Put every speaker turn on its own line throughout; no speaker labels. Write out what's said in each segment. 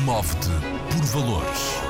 Move-te por valores.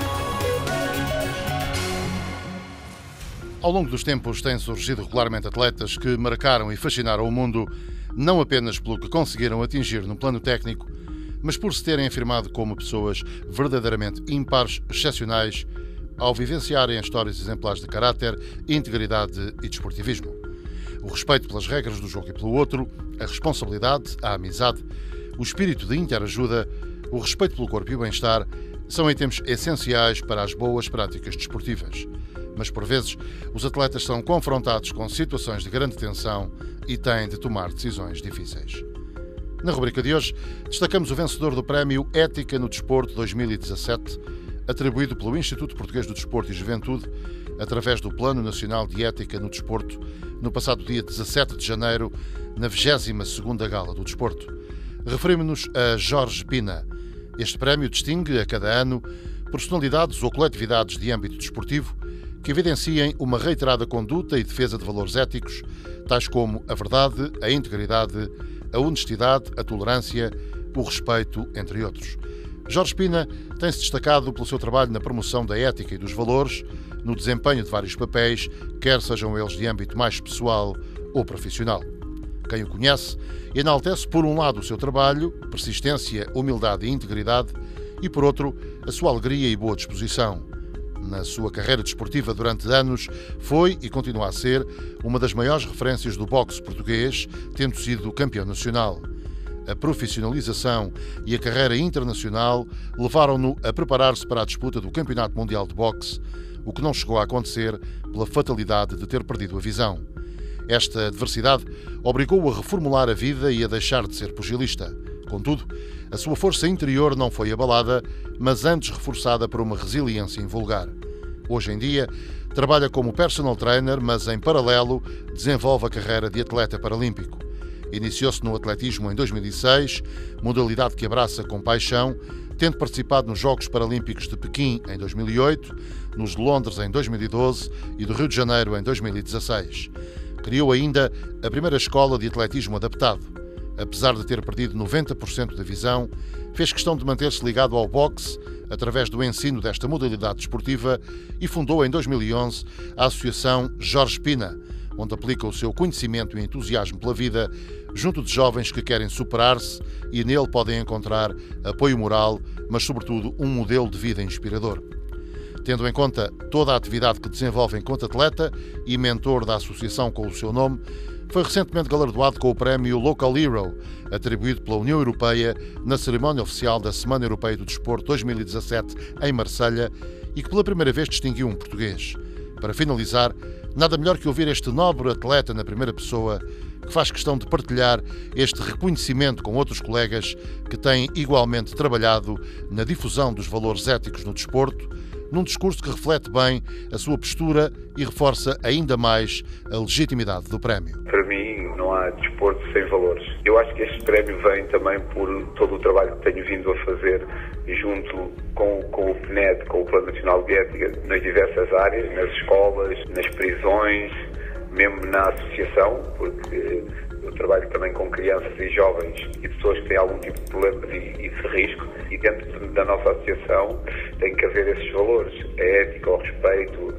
Ao longo dos tempos têm surgido regularmente atletas que marcaram e fascinaram o mundo, não apenas pelo que conseguiram atingir no plano técnico, mas por se terem afirmado como pessoas verdadeiramente ímpares, excepcionais, ao vivenciarem histórias exemplares de caráter, integridade e desportivismo. O respeito pelas regras do jogo e pelo outro, a responsabilidade, a amizade, o espírito de interajuda, o respeito pelo corpo e o bem-estar são itens essenciais para as boas práticas desportivas. Mas, por vezes, os atletas são confrontados com situações de grande tensão e têm de tomar decisões difíceis. Na rubrica de hoje, destacamos o vencedor do Prémio Ética no Desporto 2017, atribuído pelo Instituto Português do Desporto e Juventude, através do Plano Nacional de Ética no Desporto, no passado dia 17 de janeiro, na 22ª Gala do Desporto. Referimos-nos a Jorge Pina. Este prémio distingue, a cada ano, personalidades ou coletividades de âmbito desportivo que evidenciem uma reiterada conduta e defesa de valores éticos, tais como a verdade, a integridade, a honestidade, a tolerância, o respeito, entre outros. Jorge Pina tem-se destacado pelo seu trabalho na promoção da ética e dos valores, no desempenho de vários papéis, quer sejam eles de âmbito mais pessoal ou profissional. Quem o conhece enaltece, por um lado, o seu trabalho, persistência, humildade e integridade, e, por outro, a sua alegria e boa disposição. Na sua carreira desportiva durante anos, foi e continua a ser uma das maiores referências do boxe português, tendo sido campeão nacional. A profissionalização e a carreira internacional levaram-no a preparar-se para a disputa do Campeonato Mundial de Boxe, o que não chegou a acontecer pela fatalidade de ter perdido a visão. Esta adversidade obrigou-o a reformular a vida e a deixar de ser pugilista. Contudo, a sua força interior não foi abalada, mas antes reforçada por uma resiliência invulgar. Hoje em dia, trabalha como personal trainer, mas em paralelo desenvolve a carreira de atleta paralímpico. Iniciou-se no atletismo em 2006, modalidade que abraça com paixão, tendo participado nos Jogos Paralímpicos de Pequim em 2008, nos de Londres em 2012 e do Rio de Janeiro em 2016. Criou ainda a primeira escola de atletismo adaptado. Apesar de ter perdido 90% da visão, fez questão de manter-se ligado ao boxe através do ensino desta modalidade desportiva e fundou em 2011 a Associação Jorge Pina, onde aplica o seu conhecimento e entusiasmo pela vida junto de jovens que querem superar-se e nele podem encontrar apoio moral, mas sobretudo um modelo de vida inspirador. Tendo em conta toda a atividade que desenvolve enquanto atleta e mentor da associação com o seu nome, foi recentemente galardoado com o prémio Local Hero, atribuído pela União Europeia na cerimónia oficial da Semana Europeia do Desporto 2017 em Marselha e que pela primeira vez distinguiu um português. Para finalizar, nada melhor que ouvir este nobre atleta na primeira pessoa, que faz questão de partilhar este reconhecimento com outros colegas que têm igualmente trabalhado na difusão dos valores éticos no desporto, num discurso que reflete bem a sua postura e reforça ainda mais a legitimidade do prémio.
Para mim, não há desporto sem valores. Eu acho que este prémio vem também por todo o trabalho que tenho vindo a fazer junto com o PNED, com o Plano Nacional de Ética, nas diversas áreas, nas escolas, nas prisões, mesmo na associação, porque eu trabalho também com crianças e jovens e pessoas que têm algum tipo de problemas e de risco, e dentro da nossa associação tem que haver esses valores, a ética, o respeito,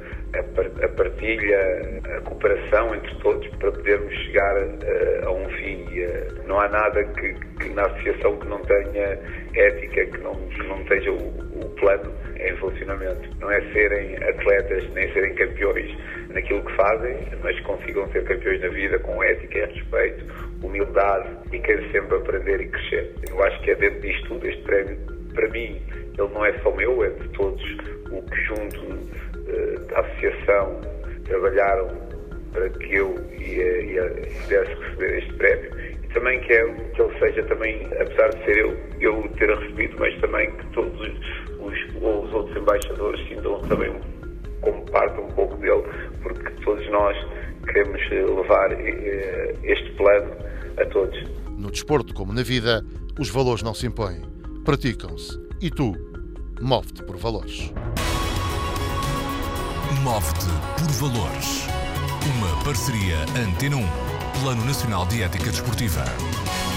a partilha, a cooperação entre todos para podermos chegar a um fim. Não há nada que na associação que não tenha ética, que não esteja o plano em funcionamento. Não é serem atletas nem serem campeões naquilo que fazem, mas consigam ser campeões na vida com ética e respeito, humildade e querer sempre aprender e crescer. Eu acho que é dentro disto tudo este prémio, para mim, ele não é só meu, é de todos o que junto da associação trabalharam para que eu pudesse receber este prémio. E também quero que ele seja também, apesar de ser eu ter recebido, mas também que todos os outros embaixadores sintam também como parte um pouco dele, porque todos nós queremos levar este plano a todos.
No desporto, como na vida, os valores não se impõem, praticam-se. E tu, move-te por valores.
Move-te por valores. Uma parceria Antena 1, Plano Nacional de Ética Desportiva.